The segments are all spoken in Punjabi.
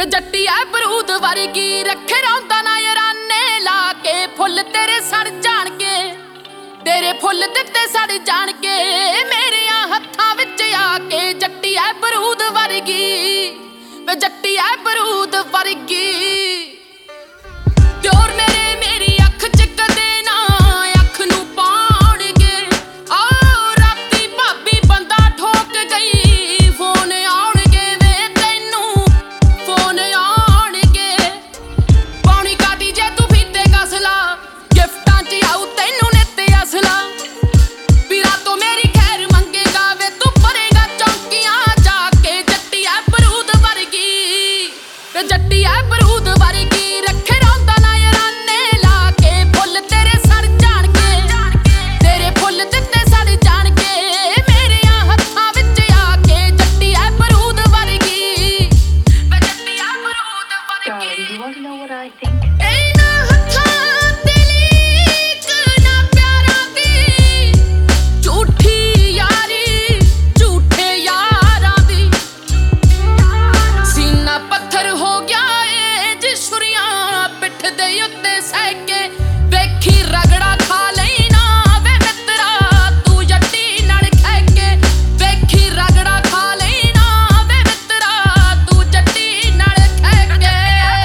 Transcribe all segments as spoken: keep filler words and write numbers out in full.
ਵੇ ਜੱਟੀ ਐ ਬਰੂਦ ਵਰਗੀ ਰੱਖੇ ਰੌਂਦਾ ਨਾ ਯਾਰਾਨੇ ਲਾ ਕੇ ਫੁੱਲ ਤੇਰੇ ਸੜ ਜਾਣਗੇ ਤੇਰੇ ਫੁੱਲ ਦਿੱਤੇ ਸੜ ਜਾਣਗੇ ਮੇਰਿਆਂ ਹੱਥਾਂ ਵਿੱਚ ਆ ਕੇ ਜੱਟੀ ਐ ਬਰੂਦ ਵਰਗੀ ਵੇ ਜੱਟੀ ਐ ਬਰੂਦ ਵਰਗੀ ਦਿਓਰ ਮੇਰੇ ਮੇਰੀ ਅੱਖ ਚ ਕਦੇ ਨਾ ਅੱਖ ਨੂੰ ਪਾਉਣਗੇ ਆ ਰਾਤੀ ਭਾਬੀ ਬੰਦਾ ਠੋਕ ਗਈ ਫੋਨ ਆਉਣਗੇ ਵੇ ਤੈਨੂੰ ਫੋਨ ਆਉਣਗੇ ਪਾਉਣੀ ਕਾਦੀ ਜੇ ਤੂੰ ਫੀਤੇ ਕਸਲਾ ਗਿਫਟਾਂ ਚ ਆਉ ਤੈਨੂੰ ਨਿੱਤ ਅਸਲਾ ਵੀਰਾ ਤੋਂ ਮੇਰੀ ਖੈਰ ਮੰਗੇਗਾ ਵੇ ਤੂੰ ਭਰੇਗਾ ਚੌਂਕੀਆਂ ਜਾ ਕੇ ਜੱਟੀ ਐ ਬਰੂਦ ਵਰਗੀ ਵੇ ਜੱਟੀ ਐ ਬਰੂਦ ਵਰਗੀ ਰੱਖੇ ਰੌਂਦਾ ਨਾ ਯਾਰਾਨੇ ਲਾ ਕੇ ਫੁੱਲ ਤੇਰੇ ਸੜ ਜਾਣਗੇ ਤੇਰੇ ਫੁੱਲ ਦਿੱਤੇ ਸੜ ਜਾਣਗੇ ਮੇਰਿਆਂ ਹੱਥਾਂ ਵਿੱਚ ਆ ਕੇ ਜੱਟੀ ਐ ਬਰੂਦ ਵਰਗੀ ਵੇ ਜੱਟੀ ਐ ਬਰੂਦ ਵਰਗੀ Darling, you want to know what I think? ਇਹਨਾਂ ਹੱਥਾਂ ਤੇ ਲੀਕ ਨਾ ਪਿਆਰਾਂ ਦੀ ਝੂਠੀ ਯਾਰੀ ਝੂਠੇ ਯਾਰਾਂ ਦੀ ਸੀਨਾ ਪੱਥਰ ਹੋ ਗਿਆ ਏ ਜੇ ਛੁਰੀਆਂ ਪਿੱਠ ਦੇ ਉੱਤੇ ਸਹਿ ਕੇ ਵੇਖੀ ਰਗੜਾ ਖਾ ਲਈ ਨਾ ਵੇ ਮਿੱਤਰਾ ਤੂੰ ਜੱਟੀ ਨਾਲ ਖਹਿ ਕੇ ਵੇਖੀ ਰਗੜਾ ਖਾ ਲਈ ਨਾ ਵੇ ਮਿੱਤਰਾ ਤੂੰ ਜੱਟੀ ਨਾਲ ਖਹਿ ਕੇ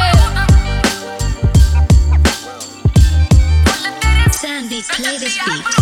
Sandy, play this beat.